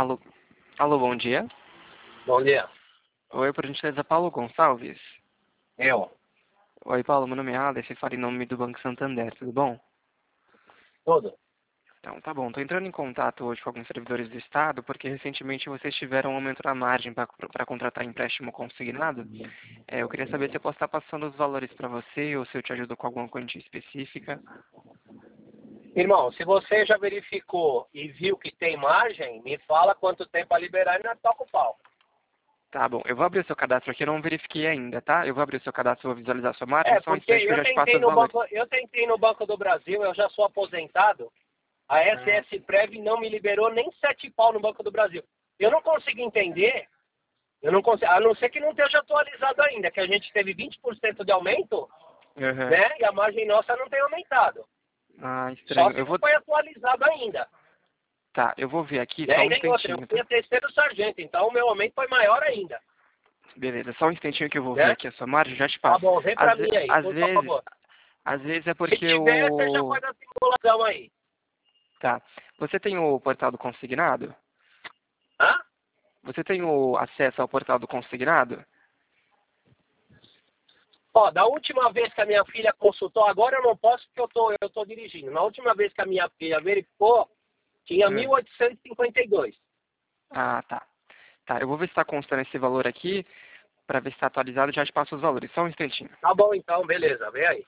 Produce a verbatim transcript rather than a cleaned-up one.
Alô, alô, bom dia. Bom dia. Oi, por gentileza, Paulo Gonçalves. Eu. Oi, Paulo, meu nome é Alex, eu falo em nome do Banco Santander, tudo bom? Tudo. Então, tá bom. Estou entrando em contato hoje com alguns servidores do Estado, porque recentemente vocês tiveram um aumento na margem para contratar empréstimo consignado. É, eu queria saber se eu posso estar passando os valores para você ou se eu te ajudo com alguma quantia específica. Irmão, se você já verificou e viu que tem margem, me fala quanto tempo para liberar e nós toca o pau. Tá bom, eu vou abrir o seu cadastro aqui, eu não verifiquei ainda, tá? Eu vou abrir o seu cadastro, vou visualizar a sua margem, É, só um porque instante que eu eu já te passo tentei os no valores. banco, eu tentei no Banco do Brasil, eu já sou aposentado. A Ah, S S Prev não me liberou nem sete pau no Banco do Brasil. Eu não consigo entender, eu não consigo, a não ser que não esteja atualizado ainda, que a gente teve vinte por cento de aumento, aham. né? E a margem nossa não tem aumentado. Ah, Só estranho. se Eu não vou... foi atualizado ainda. Tá, eu vou ver aqui, só Né? um E tem outra, eu instantinho, fui tá? a terceiro sargento, então o meu aumento foi maior ainda. Beleza, só um instantinho que eu vou ver Né? aqui a sua margem, já te Tá passo. bom, vem Às, pra ve- mim aí, às por vezes, favor. às vezes é Se porque tiver, você já o... faz a simulação aí. Tá, você tem o portal do consignado? Hã? Você tem o acesso ao portal do consignado? Ó, da última vez que a minha filha consultou, agora eu não posso porque eu tô, eu tô dirigindo. Na última vez que a minha filha verificou, tinha Hum. mil oitocentos e cinquenta e dois. Ah, tá. Tá, eu vou ver se está constando esse valor aqui, para ver se está atualizado, já te passo os valores. Só um instantinho. Tá bom então, beleza, vem aí.